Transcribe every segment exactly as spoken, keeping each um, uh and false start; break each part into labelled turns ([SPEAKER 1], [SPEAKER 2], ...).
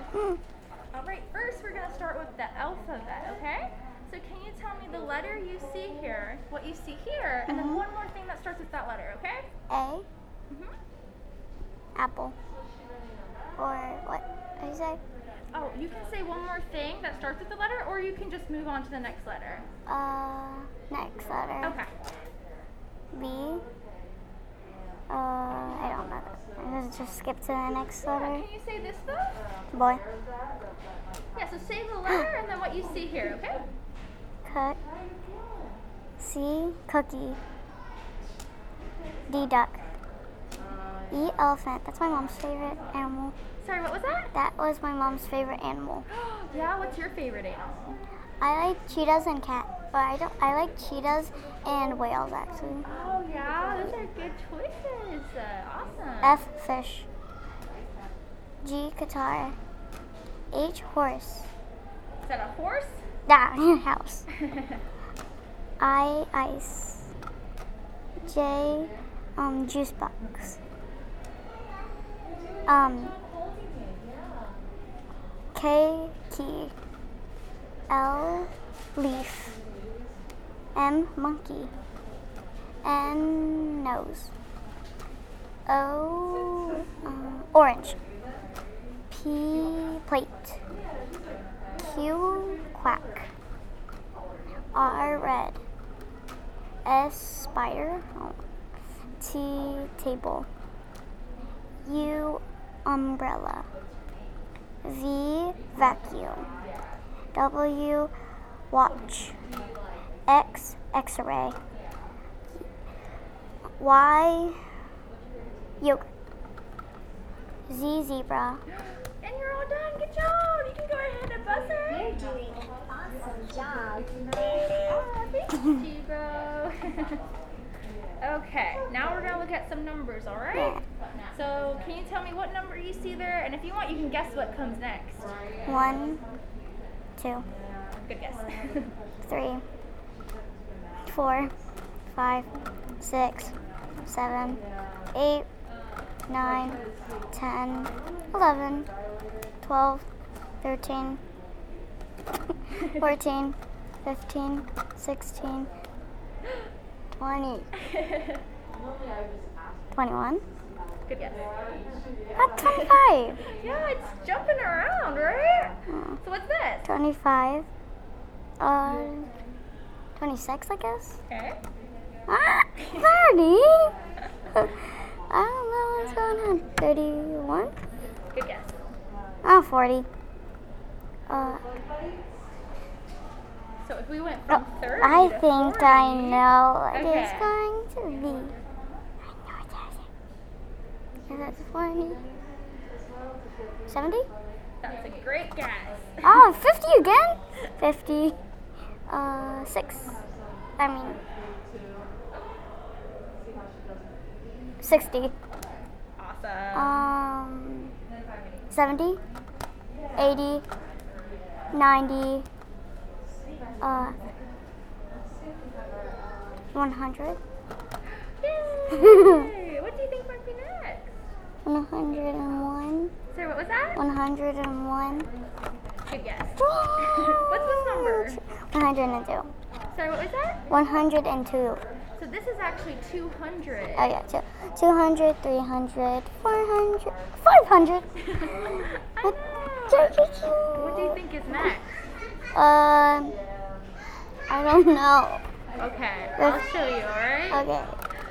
[SPEAKER 1] All right, first we're going to start with the alphabet, okay? So can you tell me the letter you see here, what you see here, and
[SPEAKER 2] Mhm.
[SPEAKER 1] then one more thing that starts with that letter, okay?
[SPEAKER 2] A,
[SPEAKER 1] Mm-hmm.
[SPEAKER 2] apple. Or what did you say?
[SPEAKER 1] Oh, you can say one more thing that starts with the letter, or you can just move on to the next letter.
[SPEAKER 2] Uh, next letter.
[SPEAKER 1] Okay.
[SPEAKER 2] B. Uh, I don't know. Let's just skip to the next
[SPEAKER 1] Yeah,
[SPEAKER 2] letter.
[SPEAKER 1] can you say this though?
[SPEAKER 2] Boy.
[SPEAKER 1] Yeah, so say the letter and then what you see here, okay?
[SPEAKER 2] Cut. C. Cookie. D. Duck. E. Elephant. That's my mom's favorite animal.
[SPEAKER 1] Sorry, what was that?
[SPEAKER 2] That was my mom's favorite animal.
[SPEAKER 1] Yeah, what's your favorite animal?
[SPEAKER 2] I like cheetahs and cat, but I don't. I like cheetahs and whales actually.
[SPEAKER 1] Oh yeah, those are good choices. Uh, awesome.
[SPEAKER 2] F. Fish. G. Guitar. H. Horse.
[SPEAKER 1] Is that a horse?
[SPEAKER 2] That house. I. Ice. J. Um, juice box. Um. K. Key. L. Leaf. M. Monkey. N. Nose. O. Um, orange. P. Plate. Q. Quack. R. Red. S. Spider. Oh. T. Table. U. Umbrella. V. Vacuum. W. Watch. X. X-ray. Y. Yogurt. Z. Zebra.
[SPEAKER 1] And you're all done. Good job. You can go ahead and buzzer.
[SPEAKER 3] You're doing an awesome job.
[SPEAKER 1] Oh, thank you, Chico. Okay, now we're going to look at some numbers, all right?
[SPEAKER 2] Yeah.
[SPEAKER 1] So can you tell me what number you see there? And if you want, you can guess what comes next.
[SPEAKER 2] One. Two.
[SPEAKER 1] Good guess.
[SPEAKER 2] Three. Four. Five. Six. Seven. Eight. Nine. Ten. Eleven. Twelve. Thirteen. Fourteen. Fifteen. Sixteen. Twenty. Twenty-one.
[SPEAKER 1] Good guess.
[SPEAKER 2] That's twenty-five.
[SPEAKER 1] Yeah, it's jumping around, right?
[SPEAKER 2] Oh.
[SPEAKER 1] So what's this?
[SPEAKER 2] Twenty-five. Uh, twenty-six, I guess.
[SPEAKER 1] Okay.
[SPEAKER 2] Ah, thirty. I don't know what's going on. Thirty-one.
[SPEAKER 1] Good guess.
[SPEAKER 2] Oh, forty. Uh,
[SPEAKER 1] So if we went from thirty
[SPEAKER 2] I
[SPEAKER 1] to
[SPEAKER 2] think
[SPEAKER 1] forty,
[SPEAKER 2] I know what
[SPEAKER 1] Okay.
[SPEAKER 2] it's going to be. I know it. Is it forty? seventy?
[SPEAKER 1] That's a great guess.
[SPEAKER 2] Oh, fifty again? fifty. Uh, six. I mean, sixty.
[SPEAKER 1] Awesome.
[SPEAKER 2] Um, seventy. eighty. ninety. Uh, one hundred.
[SPEAKER 1] Yay! What do you think might be next?
[SPEAKER 2] one hundred one.
[SPEAKER 1] Sorry, what was that?
[SPEAKER 2] one hundred one.
[SPEAKER 1] Good guess. What's this number?
[SPEAKER 2] one hundred two.
[SPEAKER 1] Sorry, what was that?
[SPEAKER 2] one hundred two.
[SPEAKER 1] So this is actually two hundred.
[SPEAKER 2] Oh yeah, two. two hundred, three hundred, four hundred, five hundred.
[SPEAKER 1] I know. What do you think is next?
[SPEAKER 2] Um, I don't know.
[SPEAKER 1] Okay, I'll show you, alright?
[SPEAKER 2] Okay.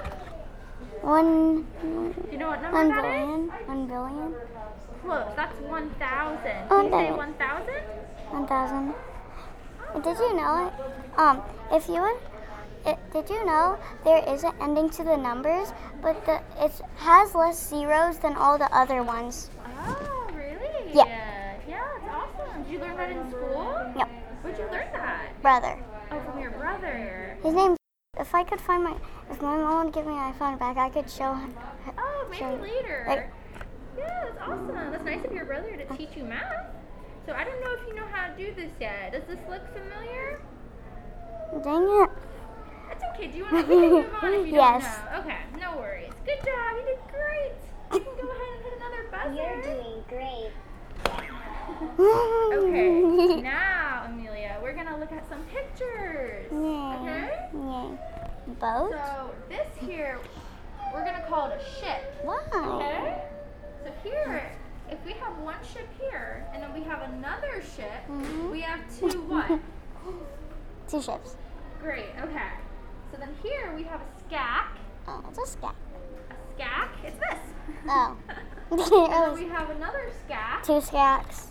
[SPEAKER 2] One,
[SPEAKER 1] Do you know what number
[SPEAKER 2] one
[SPEAKER 1] that is?
[SPEAKER 2] billion, one billion,
[SPEAKER 1] Close, that's one thousand.
[SPEAKER 2] Oh,
[SPEAKER 1] Can you say
[SPEAKER 2] dang it.
[SPEAKER 1] one thousand?
[SPEAKER 2] one thousand. Did you know it? Um, if you would, it, did you know there is an ending to the numbers, but the it has less zeros than all the other ones.
[SPEAKER 1] Oh, really?
[SPEAKER 2] Yeah.
[SPEAKER 1] Yeah, it's awesome. Did you learn that in school?
[SPEAKER 2] Yep.
[SPEAKER 1] Where'd you learn that?
[SPEAKER 2] Brother.
[SPEAKER 1] Oh, from your brother.
[SPEAKER 2] His name. If I could find my, if my mom would give me my phone back, I could show him.
[SPEAKER 1] Oh, maybe
[SPEAKER 2] show-
[SPEAKER 1] later.
[SPEAKER 2] Like,
[SPEAKER 1] Yeah, that's awesome. That's nice of your brother to teach you math. So I don't know if you know how to do this yet. Does this look familiar?
[SPEAKER 2] Dang it.
[SPEAKER 1] That's okay. Do you want to we can move on if you
[SPEAKER 2] Yes.
[SPEAKER 1] don't know? Okay, no worries. Good job. You did great. You can go ahead and hit another buzzer.
[SPEAKER 3] You're doing great.
[SPEAKER 1] Okay, now, Amelia, we're gonna look at some pictures.
[SPEAKER 2] Yeah.
[SPEAKER 1] Okay?
[SPEAKER 2] Yeah. Boat?
[SPEAKER 1] So this here, we're gonna call it a ship.
[SPEAKER 2] Wow.
[SPEAKER 1] Okay? So here, if we have one ship here, and then we have another ship,
[SPEAKER 2] Mhm.
[SPEAKER 1] we have two what?
[SPEAKER 2] Two ships.
[SPEAKER 1] Great, okay. So then here we have a scac.
[SPEAKER 2] Oh, it's a scat.
[SPEAKER 1] A scac, it's this.
[SPEAKER 2] Oh.
[SPEAKER 1] And then we have another scac.
[SPEAKER 2] Two scats.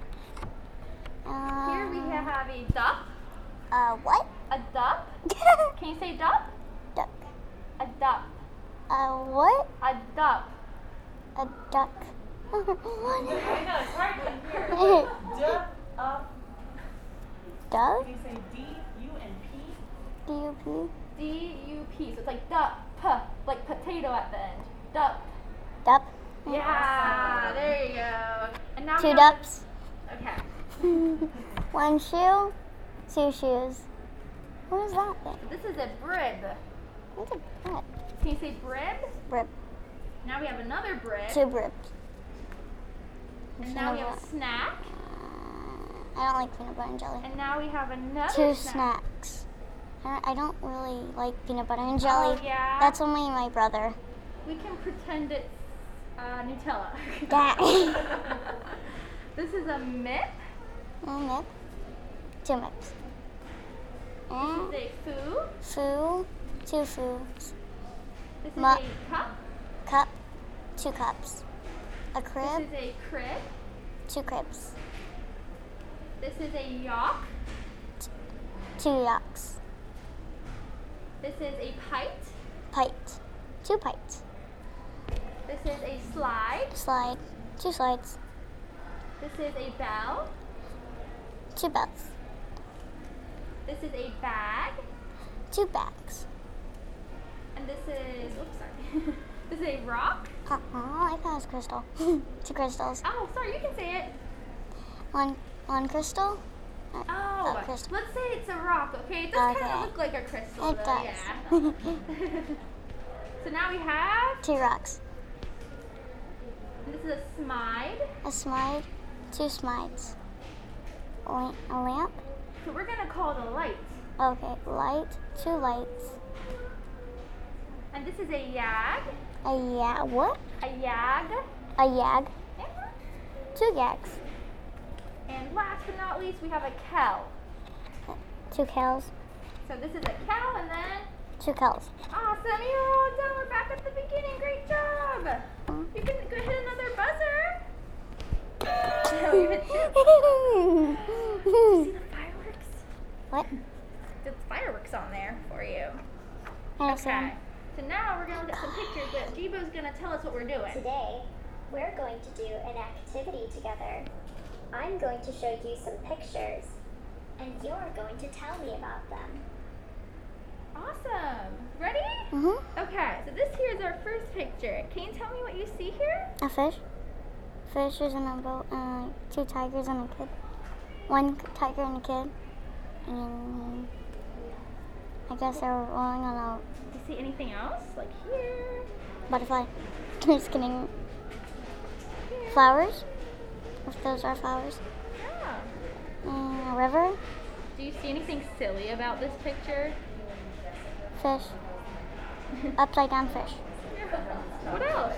[SPEAKER 2] Um,
[SPEAKER 1] Here we have a duck.
[SPEAKER 2] Uh, what?
[SPEAKER 1] A duck. Can you say duck?
[SPEAKER 2] Duck.
[SPEAKER 1] A duck.
[SPEAKER 2] Uh, what?
[SPEAKER 1] A duck.
[SPEAKER 2] A duck.
[SPEAKER 4] I know, it's hard to hear. Duh, up.
[SPEAKER 2] Dove?
[SPEAKER 4] You say D, U, and P.
[SPEAKER 2] D U P?
[SPEAKER 1] D U P. So it's like duck, p, like potato at the end. Duck.
[SPEAKER 2] Duck.
[SPEAKER 1] Yeah, there you go. And now we
[SPEAKER 2] Two
[SPEAKER 1] have-
[SPEAKER 2] ducks.
[SPEAKER 1] Okay.
[SPEAKER 2] One shoe. Two shoes. What is that thing?
[SPEAKER 1] This is a brib.
[SPEAKER 2] What's a brib?
[SPEAKER 1] Can you say brib?
[SPEAKER 2] Brib.
[SPEAKER 1] Now we have another brib.
[SPEAKER 2] Two bribs.
[SPEAKER 1] And now we have a snack.
[SPEAKER 2] Uh, I don't like peanut butter and jelly.
[SPEAKER 1] And now we have another
[SPEAKER 2] Two
[SPEAKER 1] snack.
[SPEAKER 2] snacks. I don't, I don't really like peanut butter and jelly.
[SPEAKER 1] Oh, yeah?
[SPEAKER 2] That's only my brother.
[SPEAKER 1] We can pretend it's uh, Nutella.
[SPEAKER 2] That.
[SPEAKER 1] This is a mip.
[SPEAKER 2] Mm, Mip. Two mips. And
[SPEAKER 1] This is a foo.
[SPEAKER 2] foo. Two foos.
[SPEAKER 1] This is
[SPEAKER 2] Ma-
[SPEAKER 1] a cup.
[SPEAKER 2] Cup. Two cups. A
[SPEAKER 1] This
[SPEAKER 2] crib.
[SPEAKER 1] is a crib.
[SPEAKER 2] Two cribs.
[SPEAKER 1] This is a yacht.
[SPEAKER 2] Two yaks.
[SPEAKER 1] This is a pite.
[SPEAKER 2] Pite. Two pites.
[SPEAKER 1] This is a slide.
[SPEAKER 2] Slide. Two slides.
[SPEAKER 1] This is a bell.
[SPEAKER 2] Two bells.
[SPEAKER 1] This is a bag.
[SPEAKER 2] Two bags.
[SPEAKER 1] And this is, oops, sorry. This is a rock.
[SPEAKER 2] Uh-uh, I thought it was crystal. Two crystals.
[SPEAKER 1] Oh, sorry, you can say it.
[SPEAKER 2] One one crystal. Uh,
[SPEAKER 1] Oh,
[SPEAKER 2] crystal.
[SPEAKER 1] let's say it's a rock, okay? It does kind
[SPEAKER 2] Okay.
[SPEAKER 1] of look like a crystal,
[SPEAKER 2] It
[SPEAKER 1] though,
[SPEAKER 2] does.
[SPEAKER 1] yeah. So now we have,
[SPEAKER 2] Two rocks.
[SPEAKER 1] this is a smide.
[SPEAKER 2] A smide. Two smides. A a lamp.
[SPEAKER 1] So we're gonna call it a light.
[SPEAKER 2] Okay, light. Two lights.
[SPEAKER 1] And this is a yag.
[SPEAKER 2] A ya what?
[SPEAKER 1] A yag.
[SPEAKER 2] A yag.
[SPEAKER 1] Yeah.
[SPEAKER 2] Two gags.
[SPEAKER 1] And last but not least, we have a cow.
[SPEAKER 2] Two cows.
[SPEAKER 1] So this is a cow, and then,
[SPEAKER 2] Two cows.
[SPEAKER 1] awesome, you're all done. We're back at the beginning. Great job. You can go hit another buzzer. No, you hit two. See the fireworks?
[SPEAKER 2] What?
[SPEAKER 1] There's fireworks on there for you.
[SPEAKER 2] I
[SPEAKER 1] Okay. So now we're gonna look at some pictures, but Jibo's gonna tell us what we're doing.
[SPEAKER 3] Today, we're going to do an activity together. I'm going to show you some pictures, and you're going to tell me about them.
[SPEAKER 1] Awesome. Ready?
[SPEAKER 2] Mhm.
[SPEAKER 1] Okay. So this here is our first picture. Can you tell me what you see here?
[SPEAKER 2] A fish. Fish is in a boat. Uh, two tigers and a kid. One tiger and a kid. And I guess they're rolling on
[SPEAKER 1] Do you see anything else? Like here.
[SPEAKER 2] a butterfly. Just kidding. Flowers. If those are flowers.
[SPEAKER 1] Yeah.
[SPEAKER 2] Mm, a river.
[SPEAKER 1] Do you see anything silly about this picture?
[SPEAKER 2] Fish. Upside down fish.
[SPEAKER 1] What else?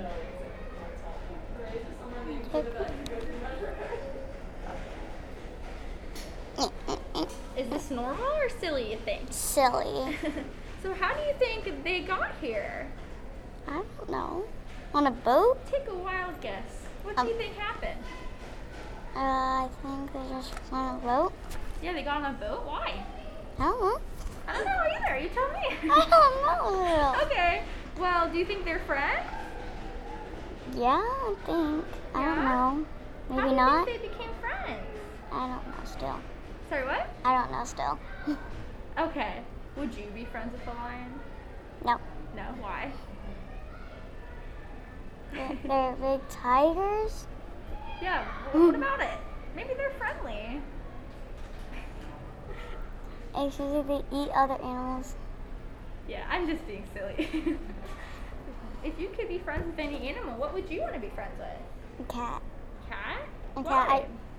[SPEAKER 1] Is this normal or silly, you think?
[SPEAKER 2] Silly.
[SPEAKER 1] So how do you think they got here?
[SPEAKER 2] I don't know. On a boat?
[SPEAKER 1] Take a wild guess. What
[SPEAKER 2] Um,
[SPEAKER 1] do you think happened?
[SPEAKER 2] Uh, I think they just on a boat.
[SPEAKER 1] Yeah, they got on a boat. Why?
[SPEAKER 2] I don't know.
[SPEAKER 1] I don't know either. You tell me.
[SPEAKER 2] I don't know.
[SPEAKER 1] Okay. Well, do you think they're friends?
[SPEAKER 2] Yeah, I think. I
[SPEAKER 1] Yeah?
[SPEAKER 2] don't know.
[SPEAKER 1] How
[SPEAKER 2] Maybe
[SPEAKER 1] do you
[SPEAKER 2] not.
[SPEAKER 1] think they became friends?
[SPEAKER 2] I don't know still.
[SPEAKER 1] Sorry, what?
[SPEAKER 2] I don't know still.
[SPEAKER 1] Okay. Would you be friends with a lion?
[SPEAKER 2] No.
[SPEAKER 1] No. Why?
[SPEAKER 2] They're, they're big tigers.
[SPEAKER 1] Yeah. Well, what about it? Maybe they're friendly.
[SPEAKER 2] Actually, they eat other animals.
[SPEAKER 1] Yeah, I'm just being silly. If you could be friends with any animal, what would you want to be friends with?
[SPEAKER 2] A cat.
[SPEAKER 1] Cat?
[SPEAKER 2] A
[SPEAKER 1] Why?
[SPEAKER 2] cat. I,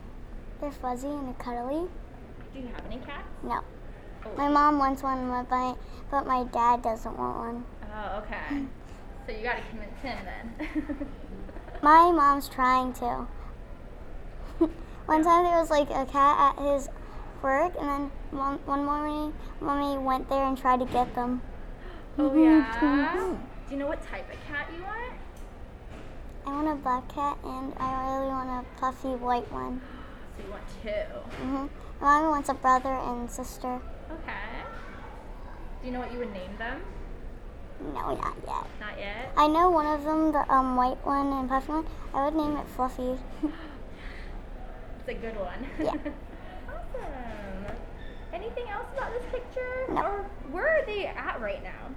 [SPEAKER 2] They're fuzzy and they're cuddly.
[SPEAKER 1] Do you have any cats?
[SPEAKER 2] No.
[SPEAKER 1] Oh.
[SPEAKER 2] My mom wants one, but my, but my dad doesn't want one.
[SPEAKER 1] Oh, okay. So you gotta convince him then.
[SPEAKER 2] My mom's trying to. One time there was like a cat at his work, and then one, one morning, mommy went there and tried to get them.
[SPEAKER 1] Oh yeah? Do you know what type of cat you want?
[SPEAKER 2] I want a black cat, and I really want a puffy white one.
[SPEAKER 1] So you want two.
[SPEAKER 2] Mhm. Mommy wants a brother and sister.
[SPEAKER 1] Okay. Do you know what you would name them?
[SPEAKER 2] No, not yet.
[SPEAKER 1] Not yet?
[SPEAKER 2] I know one of them, the um white one and puffy one. I would name it Fluffy.
[SPEAKER 1] It's a good one.
[SPEAKER 2] Yeah.
[SPEAKER 1] Awesome. Anything else about this picture?
[SPEAKER 2] No.
[SPEAKER 1] Or where are they at right now?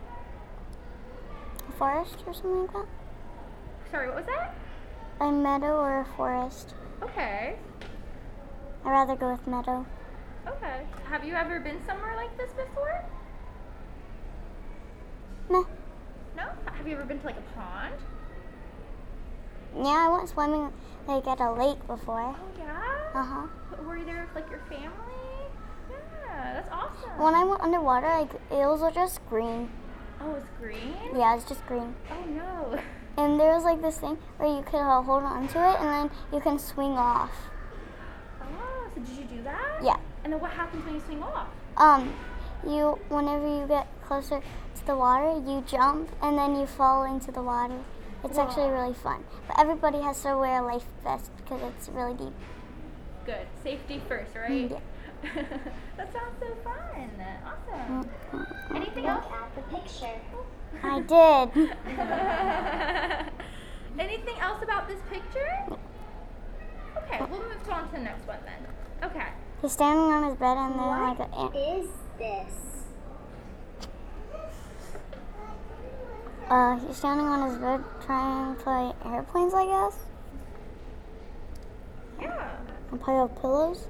[SPEAKER 2] A forest or something like that.
[SPEAKER 1] Sorry, what was that?
[SPEAKER 2] A meadow or a forest.
[SPEAKER 1] Okay.
[SPEAKER 2] I'd rather go with meadow.
[SPEAKER 1] Okay. Have you ever been somewhere like this before?
[SPEAKER 2] No.
[SPEAKER 1] No? Have you ever been to like a pond?
[SPEAKER 2] Yeah, I went swimming like at a lake before.
[SPEAKER 1] Oh yeah?
[SPEAKER 2] Uh huh.
[SPEAKER 1] Were you there with like your family? Yeah, that's awesome.
[SPEAKER 2] When I went underwater, like it was just green.
[SPEAKER 1] Oh, it's green?
[SPEAKER 2] Yeah, it's just green.
[SPEAKER 1] Oh no.
[SPEAKER 2] And there was like this thing where you could uh, hold on to it, and then you can swing off.
[SPEAKER 1] Oh, so did you do that?
[SPEAKER 2] Yeah.
[SPEAKER 1] And then what happens when you swing off?
[SPEAKER 2] Um, you whenever you get closer to the water, you jump, and then you fall into the water. It's
[SPEAKER 1] Wow.
[SPEAKER 2] actually really fun. But everybody has to wear a life vest because it's really deep.
[SPEAKER 1] Good. Safety first, right?
[SPEAKER 2] Yeah.
[SPEAKER 1] That sounds so fun. Awesome.
[SPEAKER 2] Mm-hmm.
[SPEAKER 1] Anything
[SPEAKER 3] Look
[SPEAKER 1] else?
[SPEAKER 3] at the picture.
[SPEAKER 2] I did.
[SPEAKER 1] Anything else about this picture? Okay, we'll move on to the next one then. Okay.
[SPEAKER 2] He's standing on his bed, and then like an
[SPEAKER 3] What
[SPEAKER 2] ant.
[SPEAKER 3] is this?
[SPEAKER 2] Uh, he's standing on his bed trying to play airplanes, I guess.
[SPEAKER 1] Yeah.
[SPEAKER 2] And play with pillows.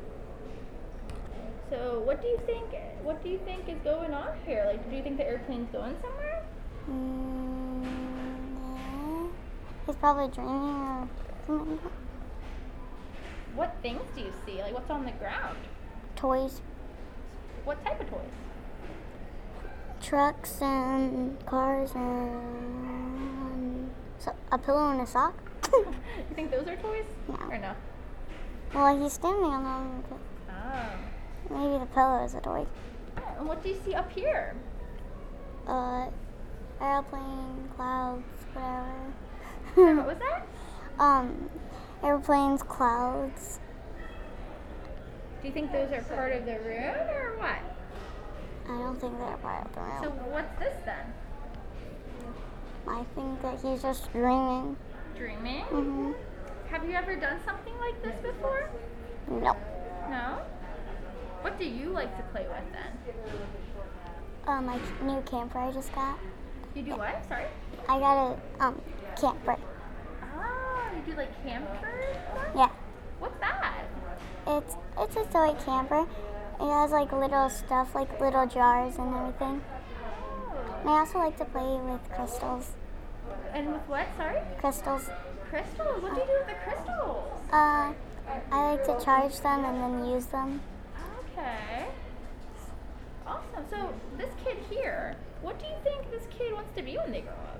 [SPEAKER 1] So what do you think? What do you think is going on here? Like, do you think the airplane's going somewhere?
[SPEAKER 2] Mm, yeah. He's probably dreaming or something like that.
[SPEAKER 1] What things do you see? Like, what's on the ground?
[SPEAKER 2] Toys,
[SPEAKER 1] What type of toys?
[SPEAKER 2] trucks, and cars, and so, a pillow and a sock.
[SPEAKER 1] You think those are toys?
[SPEAKER 2] No.
[SPEAKER 1] Or no?
[SPEAKER 2] Well, he's standing on them.
[SPEAKER 1] Oh.
[SPEAKER 2] Maybe the pillow is a toy.
[SPEAKER 1] And what do you see up here?
[SPEAKER 2] Uh, airplane, clouds, whatever.
[SPEAKER 1] Sorry, what was that?
[SPEAKER 2] um, airplanes, clouds.
[SPEAKER 1] Do you think those are part of the room or what?
[SPEAKER 2] I don't think they're part of the room.
[SPEAKER 1] So what's this then?
[SPEAKER 2] I think that he's just dreaming.
[SPEAKER 1] Dreaming?
[SPEAKER 2] hmm
[SPEAKER 1] Have you ever done something like this before?
[SPEAKER 2] No.
[SPEAKER 1] No? What do you like to play with then?
[SPEAKER 2] Uh, my new camper I just got.
[SPEAKER 1] You do what? Sorry?
[SPEAKER 2] I got a um camper.
[SPEAKER 1] Oh, you do like camper stuff?
[SPEAKER 2] Yeah.
[SPEAKER 1] What's that?
[SPEAKER 2] It's it's a toy camper. It has like little stuff, like little jars and everything.
[SPEAKER 1] Oh.
[SPEAKER 2] And I also like to play with crystals.
[SPEAKER 1] And with what? Sorry?
[SPEAKER 2] Crystals.
[SPEAKER 1] Crystals? What do you do with the crystals?
[SPEAKER 2] Uh, I like to charge them and then use them.
[SPEAKER 1] Okay. Awesome. So this kid here, what do you think this kid wants to be when they grow up?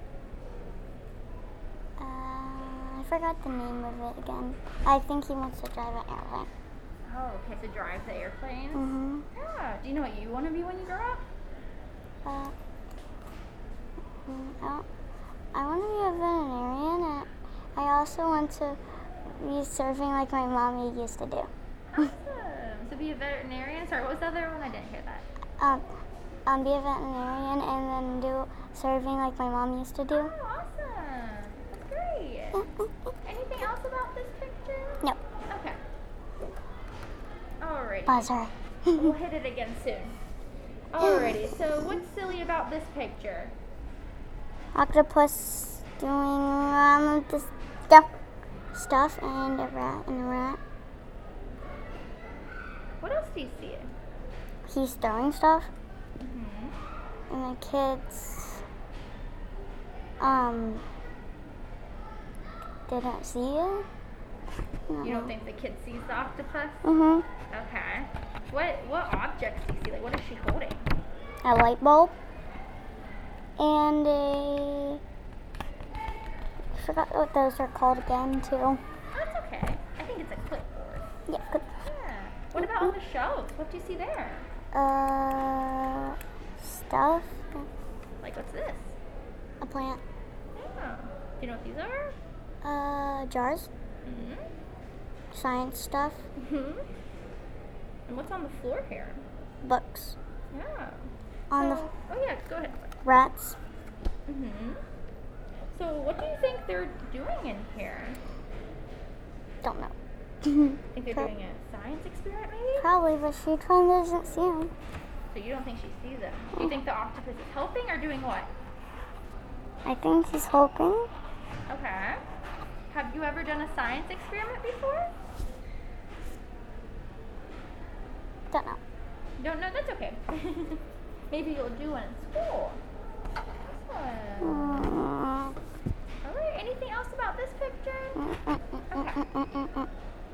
[SPEAKER 2] Uh, I forgot the name of it again. I think he wants to drive an airplane.
[SPEAKER 1] Oh, okay. So drive the airplanes?
[SPEAKER 2] Mhm.
[SPEAKER 1] Yeah. Do you know what you want to be when you grow up?
[SPEAKER 2] Uh, mm, I, don't- I want to be a veterinarian, and I also want to be surfing like my mommy used to do.
[SPEAKER 1] Awesome. So be a veterinarian. Sorry, what was the other one? I didn't hear that.
[SPEAKER 2] Um, um, be a veterinarian and then do surfing like my mom used to do.
[SPEAKER 1] Oh, awesome. That's great. Anything else about this picture?
[SPEAKER 2] No,
[SPEAKER 1] Okay. Alrighty.
[SPEAKER 2] buzzer.
[SPEAKER 1] We'll hit it again soon. Alrighty. So what's silly about this picture?
[SPEAKER 2] Octopus doing um this stuff, stuff, and a rat and a rat.
[SPEAKER 1] What else do you see?
[SPEAKER 2] He's throwing stuff,
[SPEAKER 1] Mm-hmm.
[SPEAKER 2] and the kids um didn't see it.
[SPEAKER 1] You don't think the kid sees the octopus?
[SPEAKER 2] Mhm.
[SPEAKER 1] Okay. What what objects do you see? Like, what is she holding?
[SPEAKER 2] A light bulb. And a. I forgot what those are called again too.
[SPEAKER 1] That's okay. I think it's a clipboard.
[SPEAKER 2] Yeah. Good.
[SPEAKER 1] Yeah. What about on the shelves? What do you see there?
[SPEAKER 2] Uh, stuff.
[SPEAKER 1] Like, what's this?
[SPEAKER 2] A plant.
[SPEAKER 1] Yeah. Do you know what these are?
[SPEAKER 2] Uh, jars.
[SPEAKER 1] Mm-hmm.
[SPEAKER 2] Science stuff.
[SPEAKER 1] Mm-hmm. And what's on the floor here?
[SPEAKER 2] Books.
[SPEAKER 1] Yeah.
[SPEAKER 2] On
[SPEAKER 1] So- oh yeah, go ahead.
[SPEAKER 2] the rats.
[SPEAKER 1] Mm-hmm. So what do you think they're doing in here?
[SPEAKER 2] Don't know.
[SPEAKER 1] Think they're
[SPEAKER 2] Pro-
[SPEAKER 1] doing a science experiment maybe?
[SPEAKER 2] Probably, but she trying doesn't see them.
[SPEAKER 1] So you don't think she sees them? Do you think the octopus is helping or doing what?
[SPEAKER 2] I think he's hoping.
[SPEAKER 1] Okay. Have you ever done a science experiment before?
[SPEAKER 2] Don't know.
[SPEAKER 1] Don't know? That's okay. Maybe you'll do one in school. Awesome.
[SPEAKER 2] Mm.
[SPEAKER 1] All right. Anything else about this picture? Okay.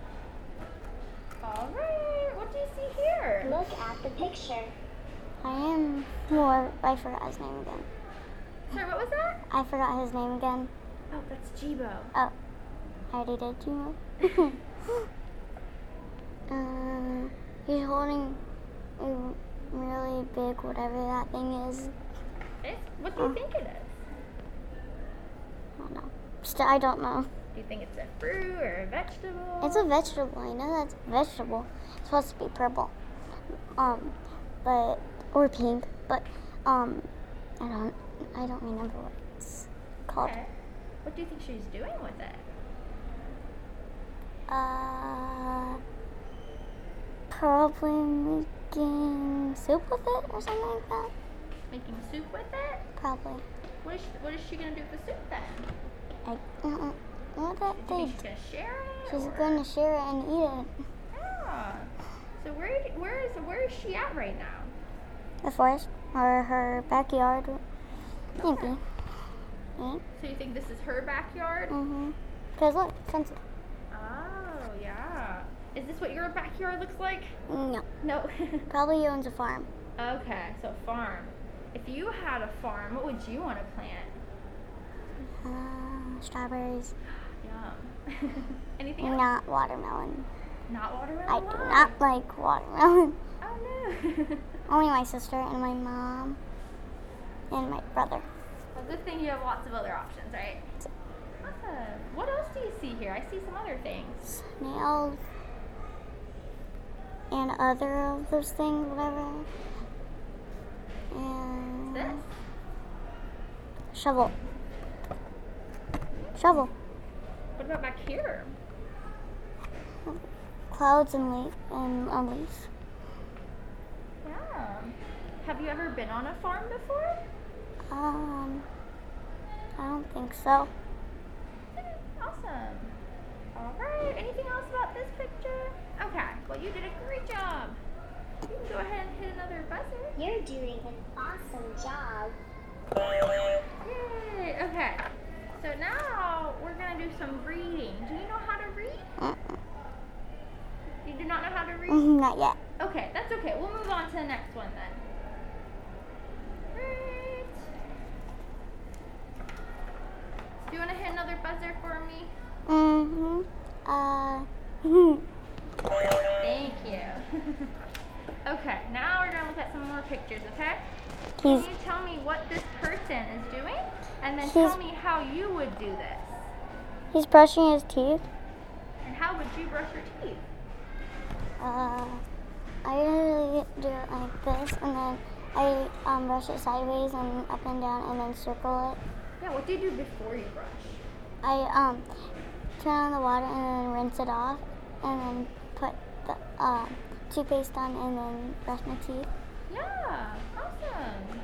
[SPEAKER 1] All right. What do you see here?
[SPEAKER 3] Look at the picture.
[SPEAKER 2] I am more. I forgot his name again.
[SPEAKER 1] Sorry, what was that?
[SPEAKER 2] I forgot his name again.
[SPEAKER 1] Oh, that's Jibo.
[SPEAKER 2] Oh, I already did. You know. uh, he's holding a really big whatever that thing is.
[SPEAKER 1] It's, what do you
[SPEAKER 2] Oh.
[SPEAKER 1] think it is?
[SPEAKER 2] I don't know. Still, I don't know.
[SPEAKER 1] Do you think it's a fruit or a vegetable?
[SPEAKER 2] It's a vegetable. I know that's a vegetable. It's supposed to be purple. Um, but or pink. But um, I don't. I don't remember what it's called.
[SPEAKER 1] Okay. What do you think she's doing with it?
[SPEAKER 2] Uh, probably making soup with it or something like that.
[SPEAKER 1] Making soup with it?
[SPEAKER 2] Probably.
[SPEAKER 1] What is she, what is she gonna do with the soup then?
[SPEAKER 2] I don't know what that
[SPEAKER 1] Do you
[SPEAKER 2] thing.
[SPEAKER 1] think she's gonna share it?
[SPEAKER 2] She's
[SPEAKER 1] or-
[SPEAKER 2] going to share it and eat it.
[SPEAKER 1] Yeah. So where d- where is where is she at right now?
[SPEAKER 2] The forest or her backyard. Maybe. Yeah.
[SPEAKER 1] So you think this is her backyard?
[SPEAKER 2] Mhm. Cause look, fence.
[SPEAKER 1] Oh yeah. Is this what your backyard looks like?
[SPEAKER 2] No.
[SPEAKER 1] No.
[SPEAKER 2] Probably owns a farm.
[SPEAKER 1] Okay, so farm. If you had a farm, what would you want to plant?
[SPEAKER 2] Uh, strawberries.
[SPEAKER 1] Yum. Anything else?
[SPEAKER 2] Not watermelon.
[SPEAKER 1] Not watermelon.
[SPEAKER 2] I do
[SPEAKER 1] Why?
[SPEAKER 2] not like watermelon.
[SPEAKER 1] Oh no.
[SPEAKER 2] Only my sister and my mom and my brother.
[SPEAKER 1] Well, good thing you have lots of other options, right? Awesome. What else do you see here? I see some other things.
[SPEAKER 2] Snails and other of those things, whatever. And
[SPEAKER 1] This?
[SPEAKER 2] shovel. Shovel.
[SPEAKER 1] What about back here?
[SPEAKER 2] Clouds and leaf and um, leaves.
[SPEAKER 1] Yeah. Have you ever been on a farm before?
[SPEAKER 2] Um, I don't think so.
[SPEAKER 1] Awesome. All right. Anything else about this picture? Okay. Well, you did a great job. You can go ahead and hit another buzzer.
[SPEAKER 3] You're doing an awesome job.
[SPEAKER 1] Yay. Okay. So now we're gonna do some reading. Do you know how to read?
[SPEAKER 2] Mm-mm.
[SPEAKER 1] You do not know how to read?
[SPEAKER 2] Not yet.
[SPEAKER 1] Okay, that's okay. We'll move on to the next one then. Right. Do you want to hit another buzzer for me?
[SPEAKER 2] Mm-hmm. Uh,
[SPEAKER 1] Thank you. Okay, now we're going to look at some more pictures, okay?
[SPEAKER 2] he's,
[SPEAKER 1] Can you tell me what this person is doing? And then
[SPEAKER 2] He's-
[SPEAKER 1] tell me how you would do this.
[SPEAKER 2] he's brushing his teeth.
[SPEAKER 1] And how would you brush your teeth?
[SPEAKER 2] Uh, I usually do it like this, and then I um, brush it sideways and up and down, and then circle it.
[SPEAKER 1] Yeah, what do you do before you brush?
[SPEAKER 2] I um turn on the water and then rinse it off, and then put the uh, toothpaste on, and then brush my teeth.
[SPEAKER 1] Yeah, awesome.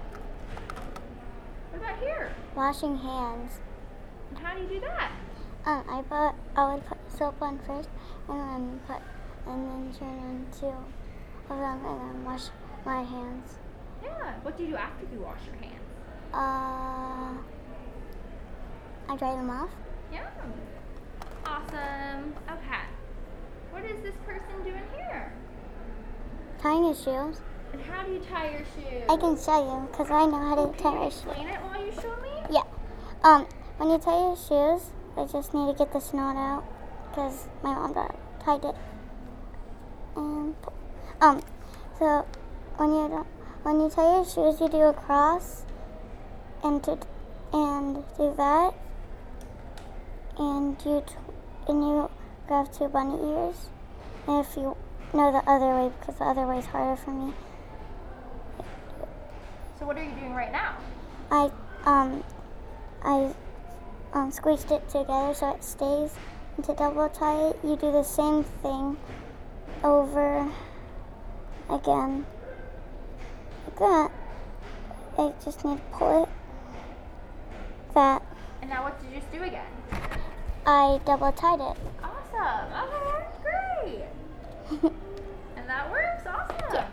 [SPEAKER 1] What about here?
[SPEAKER 2] Washing hands.
[SPEAKER 1] And how do you do that?
[SPEAKER 2] Um, I put I would put soap on first, and then put and then turn on two of them, and then wash my hands.
[SPEAKER 1] Yeah, what do you do after you wash your hands?
[SPEAKER 2] Uh, I dry them off.
[SPEAKER 1] Yeah. Awesome. Okay. What is this person doing here?
[SPEAKER 2] Tying his shoes.
[SPEAKER 1] And how do you tie your shoes?
[SPEAKER 2] I can show you because I know how to
[SPEAKER 1] Can
[SPEAKER 2] tie
[SPEAKER 1] you
[SPEAKER 2] my shoes.
[SPEAKER 1] explain it while you show me?
[SPEAKER 2] Yeah. Um, when you tie your shoes, I just need to get the snot out because my mom tied it. And um, so when you do, when you tie your shoes, you do a cross, and to and do that, and you t- and you grab two bunny ears. And if you know the other way, because the other way is harder for me,
[SPEAKER 1] So what are you doing right now?
[SPEAKER 2] I um I um squeezed it together so it stays. And to double tie it, you do the same thing over again. Like that. I just need to pull it. That.
[SPEAKER 1] And now what did you just do again?
[SPEAKER 2] I double tied it.
[SPEAKER 1] Awesome. Okay, great. And that works. Awesome.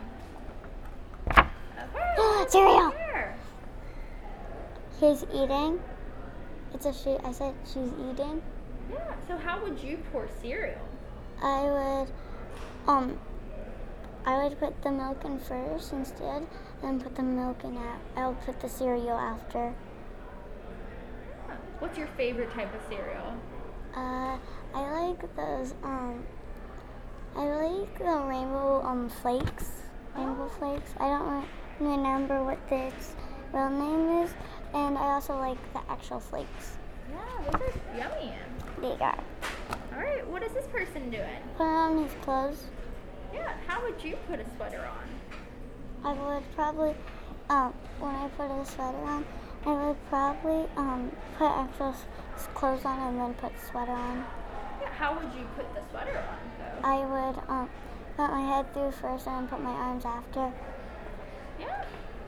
[SPEAKER 1] Okay.
[SPEAKER 2] Cereal.
[SPEAKER 1] Here.
[SPEAKER 2] She's eating. It's a she. I said she's eating.
[SPEAKER 1] Yeah. So how would you pour cereal?
[SPEAKER 2] I would, um, I would put the milk in first instead, and put the milk in at. I'll put the cereal after.
[SPEAKER 1] Huh. What's your favorite type of cereal?
[SPEAKER 2] Uh, I like those. Um, I like the rainbow um flakes. Rainbow flakes. I don't re- remember what its real name is, and I also like the actual flakes.
[SPEAKER 1] Yeah, those are yummy.
[SPEAKER 2] They are.
[SPEAKER 1] All right. What is this person doing?
[SPEAKER 2] Put on his clothes.
[SPEAKER 1] Yeah. How would you put a sweater on?
[SPEAKER 2] I would probably, um, when I put a sweater on, I would probably um put actual s- clothes on and then put sweater on.
[SPEAKER 1] Yeah. How would you put the sweater on though?
[SPEAKER 2] I would um put my head through first and then put my arms after.
[SPEAKER 1] Yeah.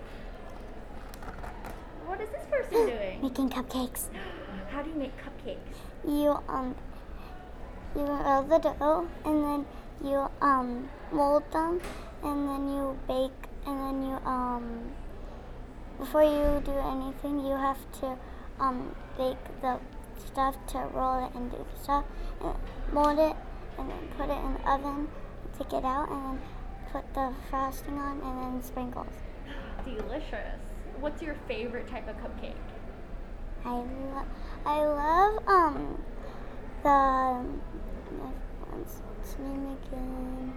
[SPEAKER 1] What is this person doing?
[SPEAKER 2] Making cupcakes.
[SPEAKER 1] How do you make cupcakes?
[SPEAKER 2] You um you roll the dough and then you um mold them and then you bake and then you um before you do anything you have to um bake the stuff to roll it and do the stuff and mold it and then put it in the oven, take it out and then put the frosting on and then sprinkles.
[SPEAKER 1] Delicious. What's your favorite type of cupcake?
[SPEAKER 2] I lo- I love um the what's its name again?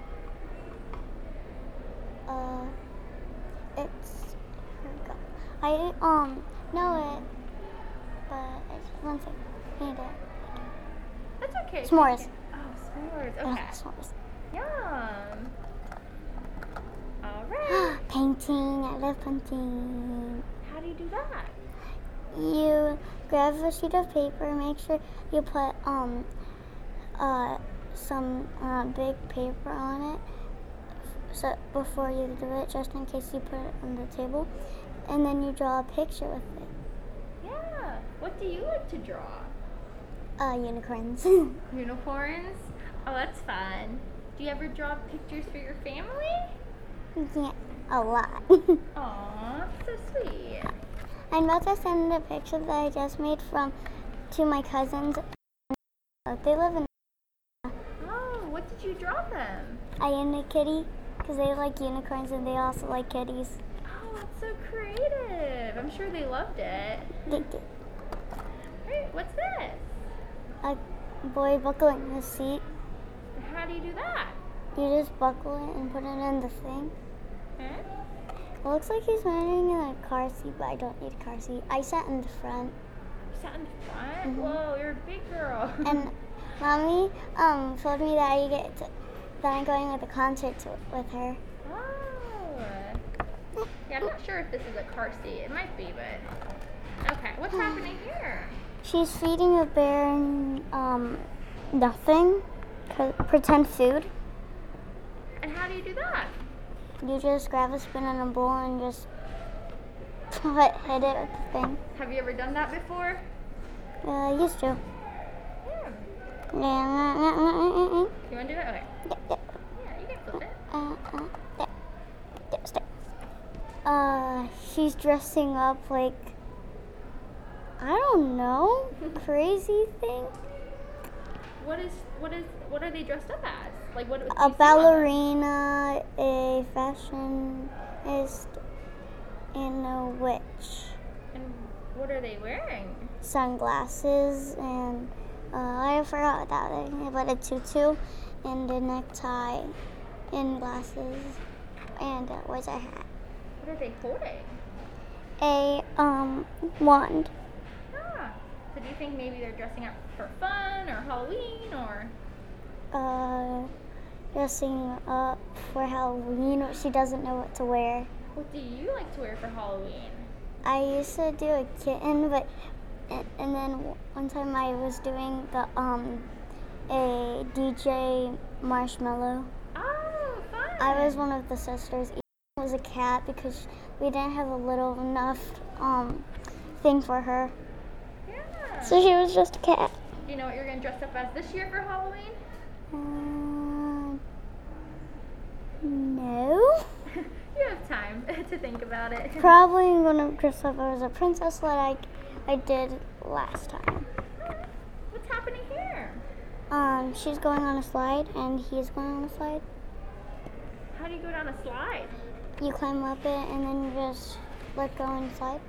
[SPEAKER 2] Uh, it's I um know it, but I, one second, I need it.
[SPEAKER 1] That's okay.
[SPEAKER 2] S'mores.
[SPEAKER 1] Oh, s'mores.
[SPEAKER 2] I love
[SPEAKER 1] Okay.
[SPEAKER 2] s'mores.
[SPEAKER 1] Yum. All right.
[SPEAKER 2] Painting. I love painting.
[SPEAKER 1] How do you do that?
[SPEAKER 2] You grab a sheet of paper. Make sure you put um uh some uh, big paper on it. So before you do it, just in case you put it on the table, and then you draw a picture with it.
[SPEAKER 1] Yeah. What do you like to draw?
[SPEAKER 2] Uh, unicorns.
[SPEAKER 1] Unicorns. Oh, that's fun. Do you ever draw pictures for your family?
[SPEAKER 2] Yeah, a lot.
[SPEAKER 1] Aw, so sweet.
[SPEAKER 2] I'm about to send a picture that I just made from to my cousins. They live in
[SPEAKER 1] Oh, what did you draw them?
[SPEAKER 2] I am a kitty because they like unicorns and they also like kitties.
[SPEAKER 1] Oh, that's so creative. I'm sure they loved it.
[SPEAKER 2] They do.
[SPEAKER 1] Hey, what's this?
[SPEAKER 2] A boy buckling his seat.
[SPEAKER 1] How do you do that?
[SPEAKER 2] You just buckle it and put it in the thing.
[SPEAKER 1] Huh?
[SPEAKER 2] It looks like he's wearing a car seat, but I don't need a car seat. I sat in the front.
[SPEAKER 1] You sat in the front?
[SPEAKER 2] Mhm.
[SPEAKER 1] Whoa, you're a big girl.
[SPEAKER 2] And mommy um told me that I get to, that I'm going with a concert to, with her.
[SPEAKER 1] Oh. Yeah, I'm not sure if this is a car seat. It might be, but okay. What's happening here?
[SPEAKER 2] She's feeding a bear um nothing, co- pretend food.
[SPEAKER 1] And how do you do that?
[SPEAKER 2] You just grab a spoon and a bowl and just hit, hit it with the thing.
[SPEAKER 1] Have you ever done that before?
[SPEAKER 2] Uh, I used to.
[SPEAKER 1] Yeah.
[SPEAKER 2] Yeah.
[SPEAKER 1] You want to do it? Okay.
[SPEAKER 2] Yeah.
[SPEAKER 1] Yeah, you can flip it.
[SPEAKER 2] Uh, uh, there. There, start. Uh, she's dressing up like, I don't know, crazy thing.
[SPEAKER 1] what is what is what are they dressed up as? Like what? do you see
[SPEAKER 2] A
[SPEAKER 1] on them?
[SPEAKER 2] ballerina, a fashionist, and a witch.
[SPEAKER 1] And what are they wearing?
[SPEAKER 2] Sunglasses and uh, I forgot that thing, but a tutu and a necktie and glasses and uh, what's a hat?
[SPEAKER 1] What are they holding?
[SPEAKER 2] A um wand.
[SPEAKER 1] Ah. So do you think maybe they're dressing up for fun or Halloween or?
[SPEAKER 2] Uh, dressing up for Halloween. She doesn't know what to wear.
[SPEAKER 1] What do you like to wear for Halloween?
[SPEAKER 2] I used to do a kitten, but and, and then one time I was doing the um a D J Marshmallow.
[SPEAKER 1] Oh, fun.
[SPEAKER 2] I was one of the sisters. Ethan was a cat because we didn't have a little enough um thing for her,
[SPEAKER 1] Yeah.
[SPEAKER 2] so she was just a cat.
[SPEAKER 1] Do you know what you're gonna dress up as this year for Halloween?
[SPEAKER 2] Uh, no.
[SPEAKER 1] You have time to think about it.
[SPEAKER 2] Probably gonna dress up as a princess like I, I did last time.
[SPEAKER 1] What's happening here?
[SPEAKER 2] Um, she's going on a slide and he's going on a slide.
[SPEAKER 1] How do you go down a slide?
[SPEAKER 2] You climb up it and then you just let go and slide.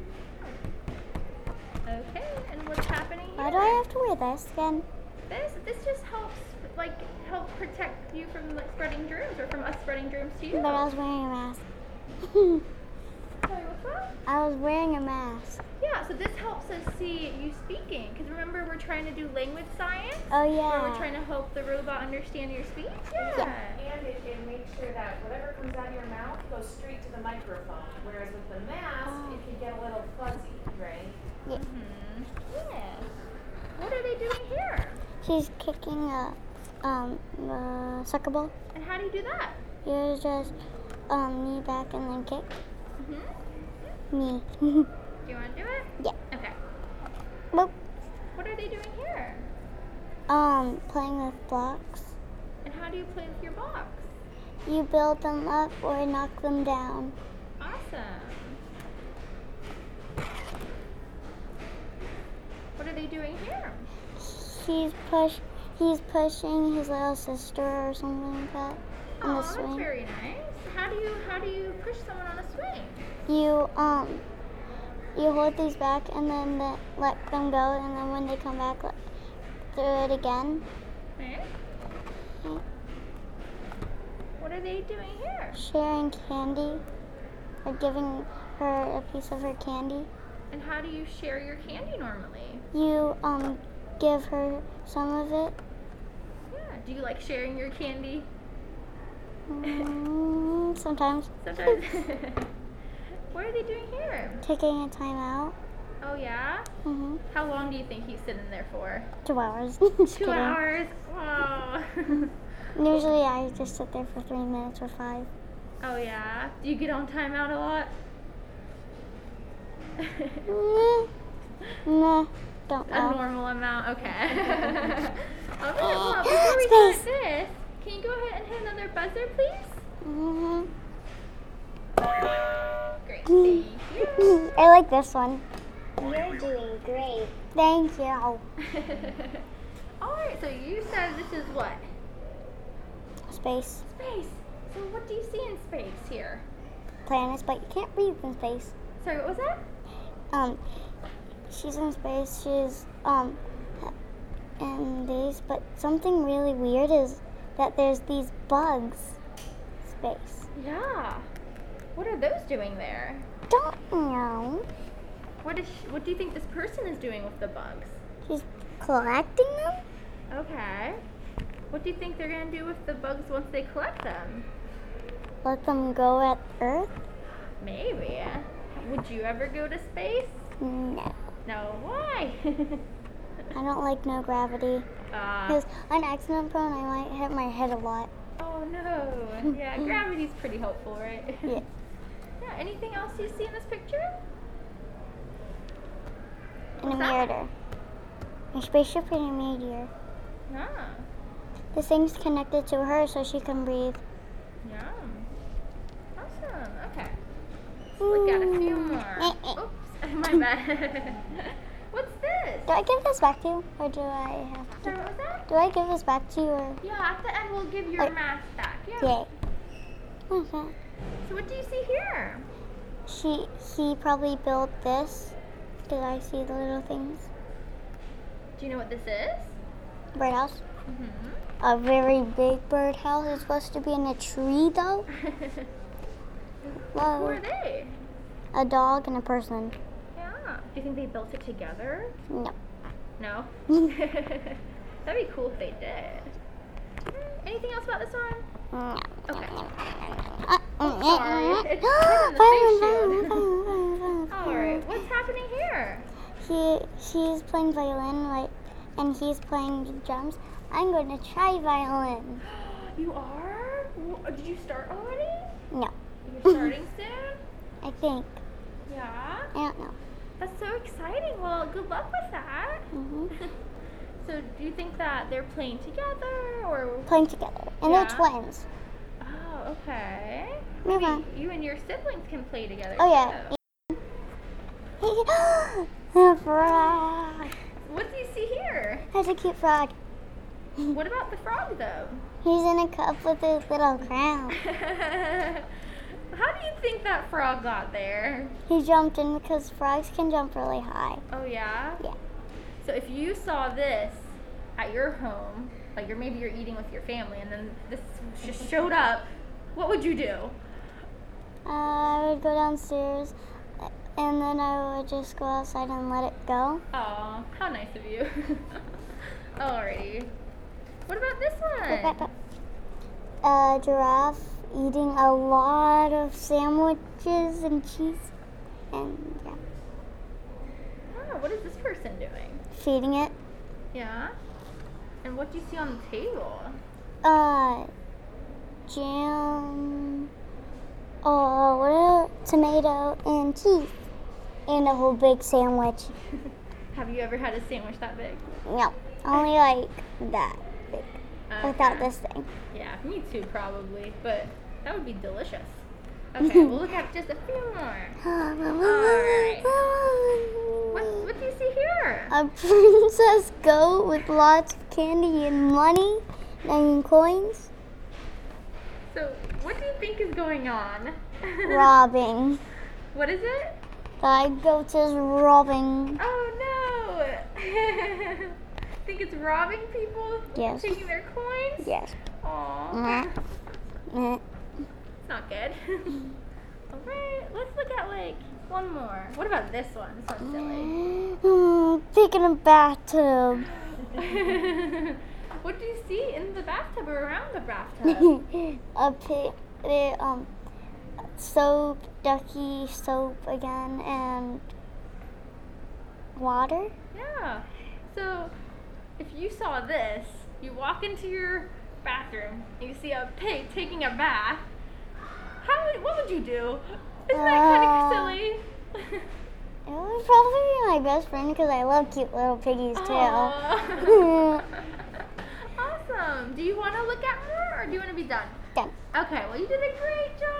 [SPEAKER 1] Okay, and what's happening here?
[SPEAKER 2] Why do I have to wear this again?
[SPEAKER 1] This this just helps like help protect you from like spreading germs or from us spreading germs to you.
[SPEAKER 2] But I was wearing a mask.
[SPEAKER 1] Sorry, what's that?
[SPEAKER 2] I was wearing a mask.
[SPEAKER 1] Yeah, so this helps us see you speaking. Because remember, we're trying to do language science.
[SPEAKER 2] Oh
[SPEAKER 1] Where
[SPEAKER 2] yeah.
[SPEAKER 1] we're trying to help the robot understand your speech. Yeah.
[SPEAKER 2] Yeah.
[SPEAKER 4] And it, it makes sure that whatever comes out of your mouth goes straight to the microphone. Whereas with the mask,
[SPEAKER 2] Oh.
[SPEAKER 4] it can get a little fuzzy, right?
[SPEAKER 2] Yeah.
[SPEAKER 1] Hmm. Yeah. What are they doing here?
[SPEAKER 2] She's kicking a um uh, soccer ball.
[SPEAKER 1] And how do you do that?
[SPEAKER 2] You just um knee back and then kick.
[SPEAKER 1] Mm-hmm.
[SPEAKER 2] Me.
[SPEAKER 1] Do you want to do it?
[SPEAKER 2] Yeah.
[SPEAKER 1] Okay.
[SPEAKER 2] Boop.
[SPEAKER 1] What are they doing here?
[SPEAKER 2] Um, playing with blocks.
[SPEAKER 1] And how do you play with your box?
[SPEAKER 2] You build them up or knock them down.
[SPEAKER 1] Awesome. What are they doing here?
[SPEAKER 2] He's push. He's pushing his little sister or something like that on
[SPEAKER 1] Oh,
[SPEAKER 2] the
[SPEAKER 1] that's
[SPEAKER 2] swing.
[SPEAKER 1] very nice. How do you how do you push someone on a swing?
[SPEAKER 2] You um, you hold these back and then the, let them go, and then when they come back, let, do it again.
[SPEAKER 1] Okay.
[SPEAKER 2] Okay.
[SPEAKER 1] What are they doing here?
[SPEAKER 2] Sharing candy, or giving her a piece of her candy.
[SPEAKER 1] And how do you share your candy normally?
[SPEAKER 2] You um, give her some of it.
[SPEAKER 1] Yeah. Do you like sharing your candy?
[SPEAKER 2] Mm, sometimes.
[SPEAKER 1] Sometimes. What are they doing here?
[SPEAKER 2] Taking a time out.
[SPEAKER 1] Oh yeah?
[SPEAKER 2] Mm-hmm.
[SPEAKER 1] How long do you think he's sitting there for?
[SPEAKER 2] Two hours. Just
[SPEAKER 1] Two
[SPEAKER 2] kidding.
[SPEAKER 1] hours. Oh.
[SPEAKER 2] Usually I just sit there for three minutes or five.
[SPEAKER 1] Oh yeah. Do you get on timeout a lot?
[SPEAKER 2] Mm, nah, don't
[SPEAKER 1] A
[SPEAKER 2] know.
[SPEAKER 1] normal amount. Okay. Okay. Well, before we start this, can you go ahead and hit another buzzer, please?
[SPEAKER 2] Mm-hmm.
[SPEAKER 1] Great. Thank you.
[SPEAKER 2] I like this one.
[SPEAKER 3] You're doing great.
[SPEAKER 2] Thank you.
[SPEAKER 1] All right. So you said this is what?
[SPEAKER 2] Space.
[SPEAKER 1] Space. So what do you see in space here?
[SPEAKER 2] Planets, but you can't breathe in space.
[SPEAKER 1] Sorry, what was that?
[SPEAKER 2] Um, she's in space. She's um in these, but something really weird is that there's these bugs. Space.
[SPEAKER 1] Yeah. What are those doing there?
[SPEAKER 2] Don't know.
[SPEAKER 1] What is? She, what do you think this person is doing with the bugs?
[SPEAKER 2] She's collecting them.
[SPEAKER 1] Okay. What do you think they're gonna do with the bugs once they collect them?
[SPEAKER 2] Let them go at Earth.
[SPEAKER 1] Maybe. Would you ever go to space?
[SPEAKER 2] No,
[SPEAKER 1] No. Why?
[SPEAKER 2] I don't like no gravity.
[SPEAKER 1] uh,
[SPEAKER 2] Because on accident prone, I might hit my head a lot.
[SPEAKER 1] oh no. Yeah, gravity's pretty helpful, right?
[SPEAKER 2] Yeah.
[SPEAKER 1] Yeah. Anything else you see in this picture?
[SPEAKER 2] In a
[SPEAKER 1] What's that?
[SPEAKER 2] meteor. A spaceship in a meteor.
[SPEAKER 1] Yeah.
[SPEAKER 2] The thing's connected to her so she can breathe.
[SPEAKER 1] Yeah. Awesome. Okay. Let's look at a few more.
[SPEAKER 2] Eh, eh.
[SPEAKER 1] Oops. My bad. What's this?
[SPEAKER 2] Do I give this back to you, or do I have to?
[SPEAKER 1] Sorry, what was that?
[SPEAKER 2] Do I give this back to you, or?
[SPEAKER 1] Yeah, at the end we'll give your
[SPEAKER 2] Like-
[SPEAKER 1] mask back. Yeah.
[SPEAKER 2] Yay. What's that?
[SPEAKER 1] So what do you see here?
[SPEAKER 2] She, he probably built this. Did I see the little things?
[SPEAKER 1] Do you know what this is?
[SPEAKER 2] Birdhouse.
[SPEAKER 1] Mm-hmm.
[SPEAKER 2] A very big birdhouse. It's supposed to be in a tree, though.
[SPEAKER 1] Who are
[SPEAKER 2] Whoa.
[SPEAKER 1] they?
[SPEAKER 2] A dog and a person.
[SPEAKER 1] Yeah. Do you think they built it together?
[SPEAKER 2] No.
[SPEAKER 1] No. That'd be cool if they did. Anything else about this one?
[SPEAKER 2] No.
[SPEAKER 1] Okay.
[SPEAKER 2] Uh,
[SPEAKER 1] Oh, sorry. It's kind of the face shield.
[SPEAKER 2] All
[SPEAKER 1] All right. What's happening here?
[SPEAKER 2] He he's playing violin, like, and he's playing drums. I'm going to try violin.
[SPEAKER 1] You are? Wh- Did you start already?
[SPEAKER 2] No,
[SPEAKER 1] You're starting soon?
[SPEAKER 2] I think.
[SPEAKER 1] Yeah.
[SPEAKER 2] I don't know.
[SPEAKER 1] That's so exciting. Well, good luck with that.
[SPEAKER 2] hmm
[SPEAKER 1] So, do you think that they're playing together or?
[SPEAKER 2] Playing together, and
[SPEAKER 1] Yeah.
[SPEAKER 2] they're twins.
[SPEAKER 1] Oh, okay.
[SPEAKER 2] Move
[SPEAKER 1] Maybe
[SPEAKER 2] on.
[SPEAKER 1] you and your siblings can play together.
[SPEAKER 2] Oh yeah.
[SPEAKER 1] too.
[SPEAKER 2] A frog.
[SPEAKER 1] What do you see here?
[SPEAKER 2] That's a cute frog.
[SPEAKER 1] What about the frog, though?
[SPEAKER 2] He's in a cup with his little crown.
[SPEAKER 1] How do you think that frog got there?
[SPEAKER 2] He jumped in because frogs can jump really high.
[SPEAKER 1] Oh yeah.
[SPEAKER 2] Yeah.
[SPEAKER 1] So if you saw this at your home, like you're maybe you're eating with your family, and then this just showed up, what would you do?
[SPEAKER 2] Uh, I would go downstairs, and then I would just go outside and let it go.
[SPEAKER 1] Aw, how nice of you. Alrighty. What about this one?
[SPEAKER 2] A giraffe eating a lot of sandwiches and cheese, and yeah,
[SPEAKER 1] Oh, what is this person doing?
[SPEAKER 2] feeding it.
[SPEAKER 1] Yeah. And what do you see on the table?
[SPEAKER 2] Uh, jam. Oh, what a tomato and cheese, and a whole big sandwich.
[SPEAKER 1] Have you ever had a sandwich that big?
[SPEAKER 2] No, only like that big, without
[SPEAKER 1] Okay.
[SPEAKER 2] this thing.
[SPEAKER 1] Yeah, me too, probably. But that would be delicious. Okay, we'll look at just a few more. Alright. What, what do you see here?
[SPEAKER 2] A princess goat with lots of candy and money and coins
[SPEAKER 1] So, what do you think is going on?
[SPEAKER 2] robbing.
[SPEAKER 1] What is it?
[SPEAKER 2] The goat is robbing.
[SPEAKER 1] Oh no! Think it's robbing people?
[SPEAKER 2] Yes.
[SPEAKER 1] Taking their coins?
[SPEAKER 2] Yes.
[SPEAKER 1] Aww.
[SPEAKER 2] Meh.
[SPEAKER 1] It's not good. Alright, let's look at like one more. What about this one? This one's silly.
[SPEAKER 2] Hmm, taking a bathtub.
[SPEAKER 1] What do you see in the bathtub or around the bathtub?
[SPEAKER 2] A pig, eh, um, soap, ducky soap again, and water.
[SPEAKER 1] Yeah. So, if you saw this, you walk into your bathroom, and you see a pig taking a bath. How would, what would you do? Isn't that kind
[SPEAKER 2] Uh,
[SPEAKER 1] of silly?
[SPEAKER 2] It would probably be my best friend because I love cute little piggies too.
[SPEAKER 1] Aw. Awesome. Do you want to look at more, or do you want to be done?
[SPEAKER 2] Done.
[SPEAKER 1] Okay. Well, you did a great job.